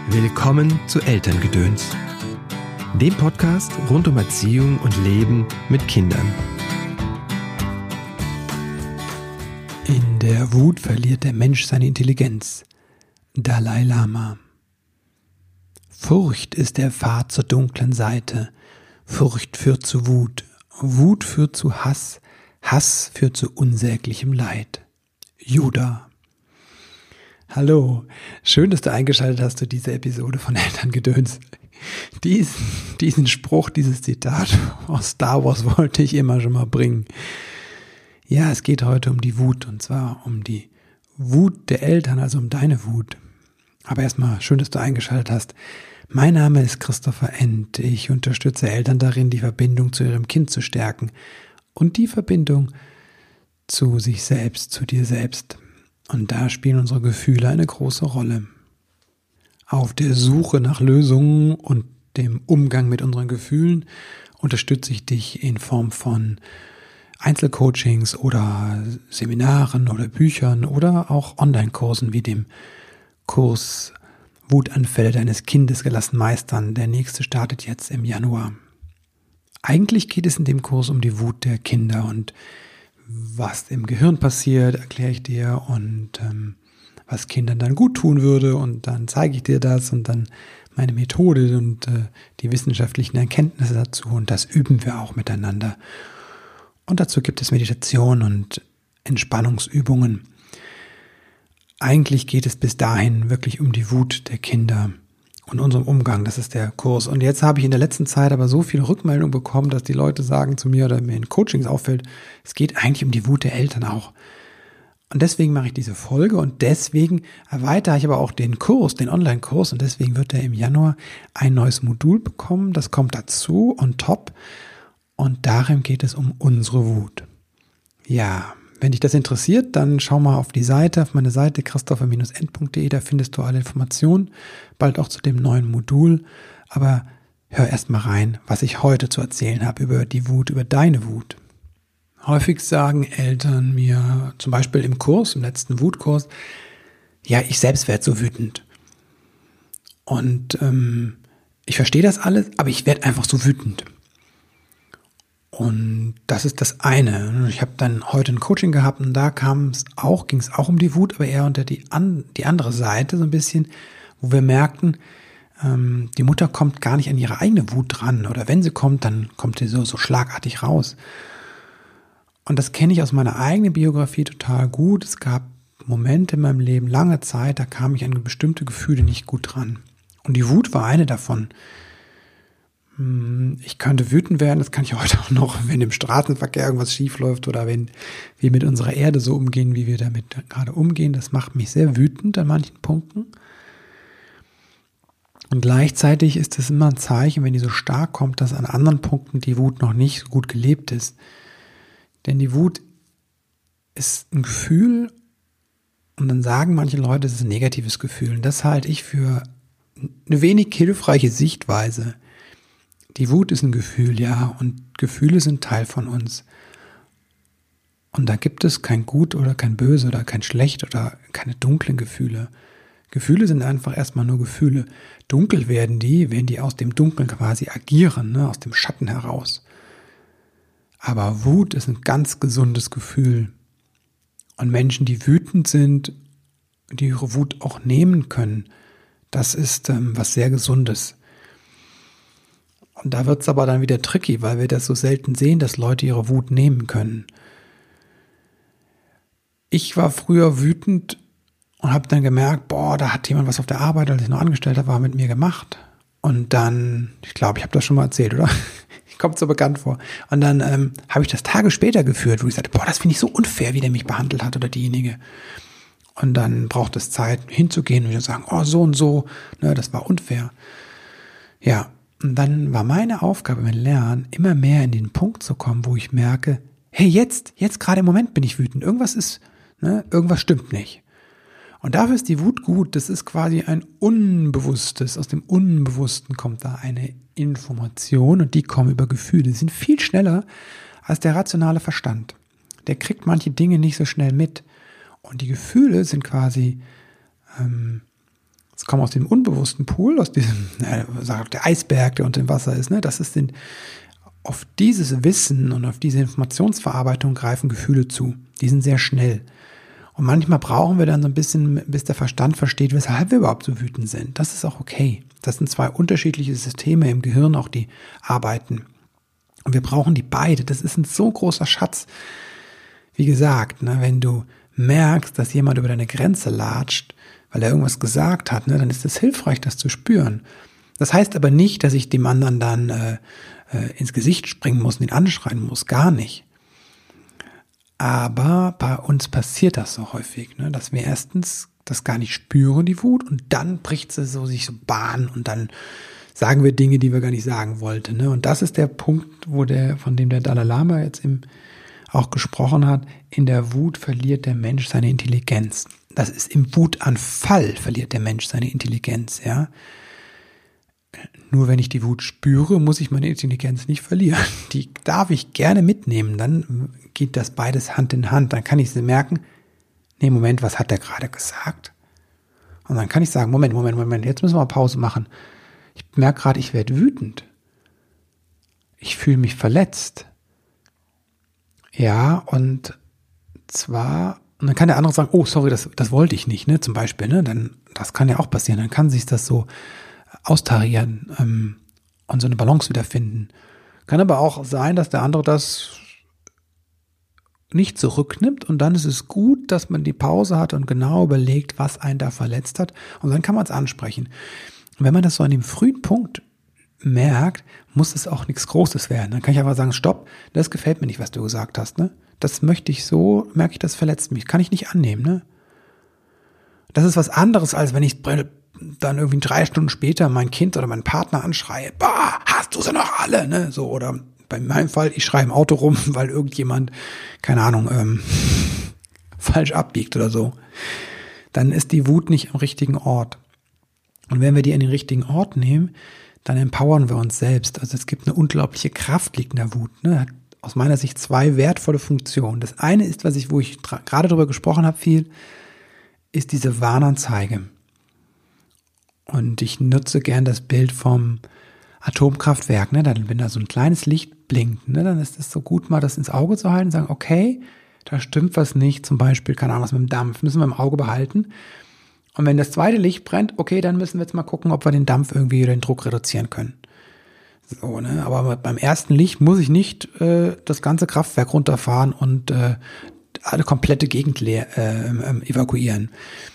Willkommen zu Elterngedöns, dem Podcast rund um Erziehung und Leben mit Kindern. In der Wut verliert der Mensch seine Intelligenz. Dalai Lama. Furcht ist der Pfad zur dunklen Seite. Furcht führt zu Wut. Wut führt zu Hass. Hass führt zu unsäglichem Leid. Judah. Hallo, schön, dass du eingeschaltet hast zu dieser Episode von Elterngedöns. Diesen Spruch, dieses Zitat aus Star Wars wollte ich immer schon mal bringen. Ja, es geht heute um die Wut, und zwar um die Wut der Eltern, also um deine Wut. Aber erstmal schön, dass du eingeschaltet hast. Mein Name ist Christopher End. Ich unterstütze Eltern darin, die Verbindung zu ihrem Kind zu stärken und die Verbindung zu sich selbst, zu dir selbst. Und da spielen unsere Gefühle eine große Rolle. Auf der Suche nach Lösungen und dem Umgang mit unseren Gefühlen unterstütze ich dich in Form von Einzelcoachings oder Seminaren oder Büchern oder auch Online-Kursen wie dem Kurs Wutanfälle deines Kindes gelassen meistern. Der nächste startet jetzt im Januar. Eigentlich geht es in dem Kurs um die Wut der Kinder und was im Gehirn passiert, erkläre ich dir und was Kindern dann gut tun würde, und dann zeige ich dir das und dann meine Methode und die wissenschaftlichen Erkenntnisse dazu, und das üben wir auch miteinander. Und dazu gibt es Meditation und Entspannungsübungen. Eigentlich geht es bis dahin wirklich um die Wut der Kinder und unserem Umgang, das ist der Kurs. Und jetzt habe ich in der letzten Zeit aber so viele Rückmeldungen bekommen, dass die Leute sagen zu mir oder mir in Coachings auffällt, es geht eigentlich um die Wut der Eltern auch. Und deswegen mache ich diese Folge und deswegen erweitere ich aber auch den Kurs, den Online-Kurs, und deswegen wird er im Januar ein neues Modul bekommen. Das kommt dazu on top, und darin geht es um unsere Wut. Ja, wenn dich das interessiert, dann schau mal auf die Seite, auf meine Seite christopher-end.de, da findest du alle Informationen, bald auch zu dem neuen Modul. Aber hör erst mal rein, was ich heute zu erzählen habe über die Wut, über deine Wut. Häufig sagen Eltern mir, zum Beispiel im Kurs, im letzten Wutkurs, ja, ich selbst werde so wütend. Und ich verstehe das alles, aber ich werde einfach so wütend. Und das ist das eine. Ich habe dann heute ein Coaching gehabt und da ging es auch um die Wut, aber eher unter die andere Seite so ein bisschen, wo wir merkten, die Mutter kommt gar nicht an ihre eigene Wut dran, oder wenn sie kommt, dann kommt sie so schlagartig raus. Und das kenne ich aus meiner eigenen Biografie total gut. Es gab Momente in meinem Leben, lange Zeit, da kam ich an bestimmte Gefühle nicht gut dran. Und die Wut war eine davon. Ich könnte wütend werden, das kann ich heute auch noch, wenn im Straßenverkehr irgendwas schief läuft oder wenn wir mit unserer Erde so umgehen, wie wir damit gerade umgehen. Das macht mich sehr wütend an manchen Punkten. Und gleichzeitig ist es immer ein Zeichen, wenn die so stark kommt, dass an anderen Punkten die Wut noch nicht so gut gelebt ist. Denn die Wut ist ein Gefühl, und dann sagen manche Leute, es ist ein negatives Gefühl. Und das halte ich für eine wenig hilfreiche Sichtweise. Die Wut ist ein Gefühl, ja, und Gefühle sind Teil von uns. Und da gibt es kein Gut oder kein Böse oder kein Schlecht oder keine dunklen Gefühle. Gefühle sind einfach erstmal nur Gefühle. Dunkel werden die, wenn die aus dem Dunkeln quasi agieren, ne, aus dem Schatten heraus. Aber Wut ist ein ganz gesundes Gefühl. Und Menschen, die wütend sind, die ihre Wut auch nehmen können, das ist was sehr Gesundes. Und da wird es aber dann wieder tricky, weil wir das so selten sehen, dass Leute ihre Wut nehmen können. Ich war früher wütend und habe dann gemerkt, da hat jemand was auf der Arbeit, als ich noch Angestellter war, mit mir gemacht. Und dann, ich glaube, ich habe das schon mal erzählt, oder? Kommt so bekannt vor. Und dann habe ich das Tage später geführt, wo ich sagte, das finde ich so unfair, wie der mich behandelt hat oder diejenige. Und dann braucht es Zeit, hinzugehen und wieder sagen, so und so, ne, das war unfair. Ja. Und dann war meine Aufgabe im Lernen, immer mehr in den Punkt zu kommen, wo ich merke, hey, jetzt gerade im Moment bin ich wütend. Irgendwas stimmt nicht. Und dafür ist die Wut gut. Das ist quasi ein Unbewusstes. Aus dem Unbewussten kommt da eine Information, und die kommen über Gefühle. Die sind viel schneller als der rationale Verstand. Der kriegt manche Dinge nicht so schnell mit. Und die Gefühle sind quasi Es kommt aus dem unbewussten Pool, aus diesem, der Eisberg, der unter dem Wasser ist, ne? Auf dieses Wissen und auf diese Informationsverarbeitung greifen Gefühle zu. Die sind sehr schnell. Und manchmal brauchen wir dann so ein bisschen, bis der Verstand versteht, weshalb wir überhaupt so wütend sind. Das ist auch okay. Das sind zwei unterschiedliche Systeme im Gehirn, auch die arbeiten. Und wir brauchen die beide. Das ist ein so großer Schatz. Wie gesagt, ne, wenn du merkst, dass jemand über deine Grenze latscht, weil er irgendwas gesagt hat, ne, dann ist es hilfreich, das zu spüren. Das heißt aber nicht, dass ich dem anderen dann ins Gesicht springen muss und ihn anschreien muss. Gar nicht. Aber bei uns passiert das so häufig, ne, dass wir erstens das gar nicht spüren, die Wut, und dann bricht sie sich so Bahn und dann sagen wir Dinge, die wir gar nicht sagen wollten. Ne? Und das ist der Punkt, von dem der Dalai Lama jetzt auch gesprochen hat. In der Wut verliert der Mensch seine Intelligenz. Das ist im Wutanfall verliert der Mensch seine Intelligenz, ja. Nur wenn ich die Wut spüre, muss ich meine Intelligenz nicht verlieren. Die darf ich gerne mitnehmen. Dann geht das beides Hand in Hand. Dann kann ich sie merken, nee, Moment, was hat der gerade gesagt? Und dann kann ich sagen, Moment, jetzt müssen wir mal Pause machen. Ich merke gerade, ich werde wütend. Ich fühle mich verletzt. Ja, und dann kann der andere sagen, oh, sorry, das wollte ich nicht, ne, zum Beispiel, ne, dann, das kann ja auch passieren, dann kann sich das so austarieren und so eine Balance wiederfinden. Kann aber auch sein, dass der andere das nicht zurücknimmt, und dann ist es gut, dass man die Pause hat und genau überlegt, was einen da verletzt hat, und dann kann man es ansprechen. Und wenn man das so an dem frühen Punkt merkt, muss es auch nichts Großes werden. Dann kann ich einfach sagen, stopp, das gefällt mir nicht, was du gesagt hast, ne? Das möchte ich so, merke ich, das verletzt mich, kann ich nicht annehmen, ne? Das ist was anderes, als wenn ich dann irgendwie 3 Stunden später mein Kind oder meinen Partner anschreie, bah, hast du sie noch alle, ne? So, oder bei meinem Fall, ich schreie im Auto rum, weil irgendjemand, keine Ahnung, falsch abbiegt oder so. Dann ist die Wut nicht am richtigen Ort. Und wenn wir die an den richtigen Ort nehmen, dann empowern wir uns selbst. Also es gibt eine unglaubliche Kraft, liegt in der Wut, ne? Hat aus meiner Sicht 2 wertvolle Funktionen. Das eine ist, wo ich gerade drüber gesprochen habe, viel, ist diese Warnanzeige. Und ich nutze gern das Bild vom Atomkraftwerk, ne? Wenn da so ein kleines Licht blinkt, ne? Dann ist es so gut, mal das ins Auge zu halten und sagen, okay, da stimmt was nicht, zum Beispiel, keine Ahnung, was mit dem Dampf, müssen wir im Auge behalten. Und wenn das zweite Licht brennt, okay, dann müssen wir jetzt mal gucken, ob wir den Dampf irgendwie oder den Druck reduzieren können. So, ne? Aber beim ersten Licht muss ich nicht das ganze Kraftwerk runterfahren und alle komplette Gegend evakuieren.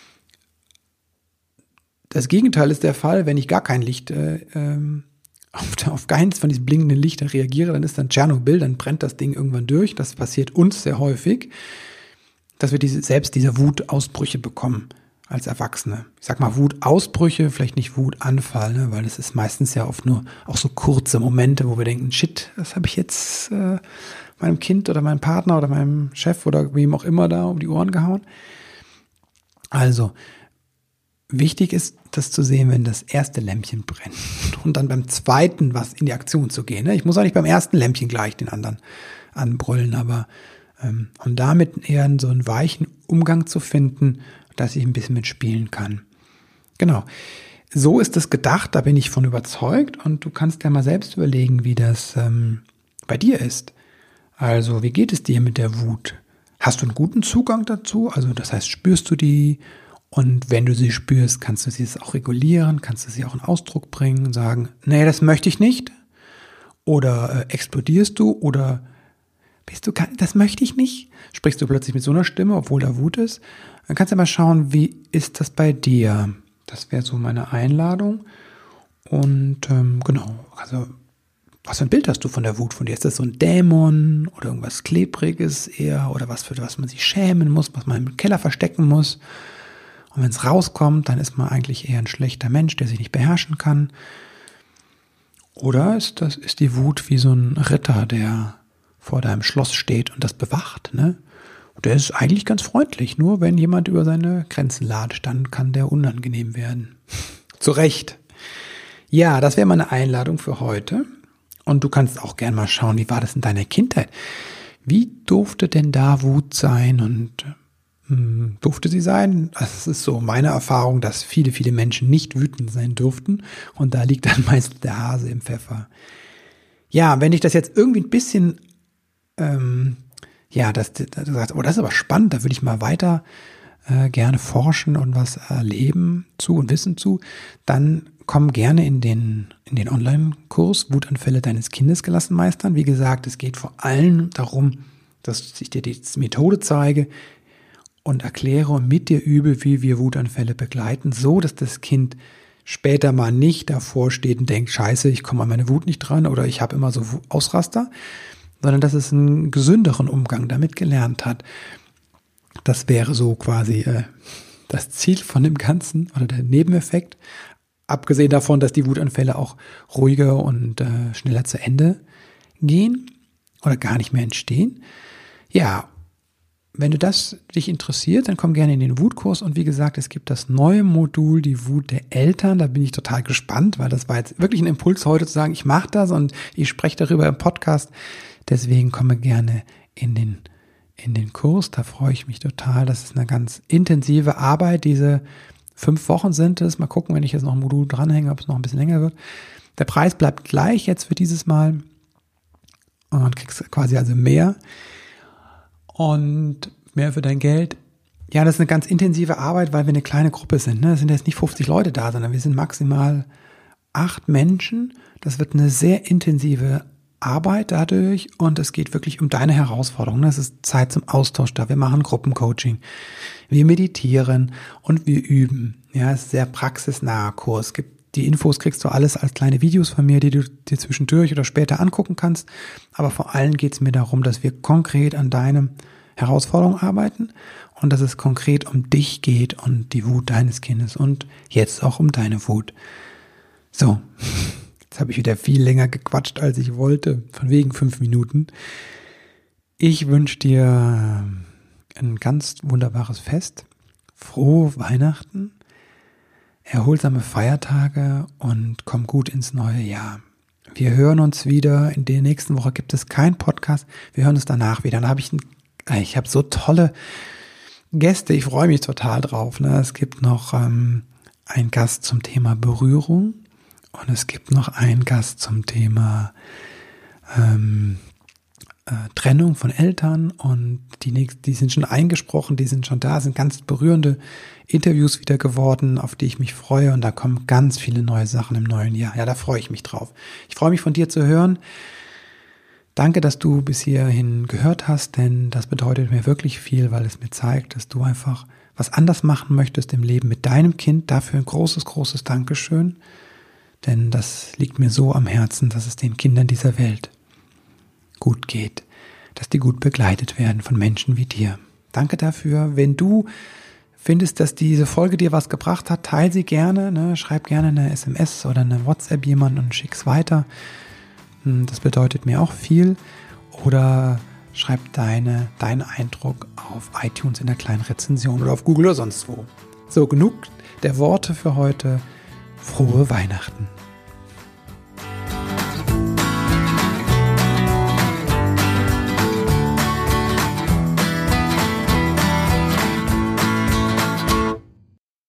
Das Gegenteil ist der Fall, wenn ich gar kein Licht auf keins von diesen blinkenden Lichtern reagiere, dann ist dann Tschernobyl, dann brennt das Ding irgendwann durch. Das passiert uns sehr häufig, dass wir selbst diese Wutausbrüche bekommen als Erwachsene. Ich sag mal Wutausbrüche, vielleicht nicht Wutanfall, ne? Weil das ist meistens ja oft nur auch so kurze Momente, wo wir denken, shit, das habe ich jetzt meinem Kind oder meinem Partner oder meinem Chef oder wem auch immer da um die Ohren gehauen. Also, wichtig ist, das zu sehen, wenn das erste Lämpchen brennt und dann beim zweiten was in die Aktion zu gehen. Ne? Ich muss auch nicht beim ersten Lämpchen gleich den anderen anbrüllen, aber um damit eher so einen weichen Umgang zu finden, dass ich ein bisschen mitspielen kann. Genau. So ist es gedacht, da bin ich von überzeugt, und du kannst ja mal selbst überlegen, wie das bei dir ist. Also, wie geht es dir mit der Wut? Hast du einen guten Zugang dazu? Also, das heißt, spürst du die? Und wenn du sie spürst, kannst du sie jetzt auch regulieren, kannst du sie auch in Ausdruck bringen und sagen, nee, das möchte ich nicht. Oder explodierst du, oder das möchte ich nicht. Sprichst du plötzlich mit so einer Stimme, obwohl da Wut ist. Dann kannst du mal schauen, wie ist das bei dir? Das wäre so meine Einladung. Und genau, also was für ein Bild hast du von der Wut von dir? Ist das so ein Dämon oder irgendwas Klebriges eher? Oder was, für was man sich schämen muss, was man im Keller verstecken muss? Und wenn es rauskommt, dann ist man eigentlich eher ein schlechter Mensch, der sich nicht beherrschen kann. Oder ist die Wut wie so ein Ritter, der vor deinem Schloss steht und das bewacht, ne? Und der ist eigentlich ganz freundlich, nur wenn jemand über seine Grenzen latscht, dann kann der unangenehm werden. Zu Recht. Ja, das wäre meine Einladung für heute. Und du kannst auch gerne mal schauen, wie war das in deiner Kindheit? Wie durfte denn da Wut sein? Und Durfte sie sein? Also es ist so meine Erfahrung, dass viele, viele Menschen nicht wütend sein durften. Und da liegt dann meist der Hase im Pfeffer. Ja, wenn ich das jetzt irgendwie ein bisschen, das ist aber spannend, da würde ich mal weiter gerne forschen und was erleben zu und wissen zu, dann komm gerne in den Online-Kurs Wutanfälle deines Kindes gelassen meistern. Wie gesagt, es geht vor allem darum, dass ich dir die Methode zeige und erkläre und mit dir übe, wie wir Wutanfälle begleiten, so dass das Kind später mal nicht davor steht und denkt, scheiße, ich komme an meine Wut nicht dran oder ich habe immer so Ausraster, sondern dass es einen gesünderen Umgang damit gelernt hat. Das wäre so quasi das Ziel von dem Ganzen oder der Nebeneffekt. Abgesehen davon, dass die Wutanfälle auch ruhiger und schneller zu Ende gehen oder gar nicht mehr entstehen. Ja, wenn du das dich interessiert, dann komm gerne in den Wutkurs. Und wie gesagt, es gibt das neue Modul, die Wut der Eltern. Da bin ich total gespannt, weil das war jetzt wirklich ein Impuls heute zu sagen, ich mache das und ich spreche darüber im Podcast. Deswegen komme gerne in den Kurs, da freue ich mich total. Das ist eine ganz intensive Arbeit. Diese 5 Wochen sind es. Mal gucken, wenn ich jetzt noch ein Modul dranhänge, ob es noch ein bisschen länger wird. Der Preis bleibt gleich jetzt für dieses Mal. Und kriegst quasi also mehr. Und mehr für dein Geld. Ja, das ist eine ganz intensive Arbeit, weil wir eine kleine Gruppe sind. Es sind jetzt nicht 50 Leute da, sondern wir sind maximal 8 Menschen. Das wird eine sehr intensive Arbeit dadurch und es geht wirklich um deine Herausforderungen. Es ist Zeit zum Austausch da. Wir machen Gruppencoaching, wir meditieren und wir üben. Ja, es ist ein sehr praxisnaher Kurs. Die Infos kriegst du alles als kleine Videos von mir, die du dir zwischendurch oder später angucken kannst. Aber vor allem geht es mir darum, dass wir konkret an deinen Herausforderungen arbeiten und dass es konkret um dich geht und die Wut deines Kindes und jetzt auch um deine Wut. So. Jetzt habe ich wieder viel länger gequatscht, als ich wollte, von wegen 5 Minuten. Ich wünsche dir ein ganz wunderbares Fest, frohe Weihnachten, erholsame Feiertage und komm gut ins neue Jahr. Wir hören uns wieder, in der nächsten Woche gibt es keinen Podcast, wir hören uns danach wieder. Dann ich habe so tolle Gäste, ich freue mich total drauf. Es gibt noch einen Gast zum Thema Berührung. Und es gibt noch einen Gast zum Thema Trennung von Eltern und die sind schon eingesprochen, die sind schon da, sind ganz berührende Interviews wieder geworden, auf die ich mich freue und da kommen ganz viele neue Sachen im neuen Jahr. Ja, da freue ich mich drauf. Ich freue mich von dir zu hören. Danke, dass du bis hierhin gehört hast, denn das bedeutet mir wirklich viel, weil es mir zeigt, dass du einfach was anders machen möchtest im Leben mit deinem Kind. Dafür ein großes, großes Dankeschön. Denn das liegt mir so am Herzen, dass es den Kindern dieser Welt gut geht, dass die gut begleitet werden von Menschen wie dir. Danke dafür. Wenn du findest, dass diese Folge dir was gebracht hat, teile sie gerne. Schreib gerne eine SMS oder eine WhatsApp jemanden und schick's weiter. Das bedeutet mir auch viel. Oder schreib deinen Eindruck auf iTunes in der kleinen Rezension oder auf Google oder sonst wo. So, genug der Worte für heute. Frohe Weihnachten.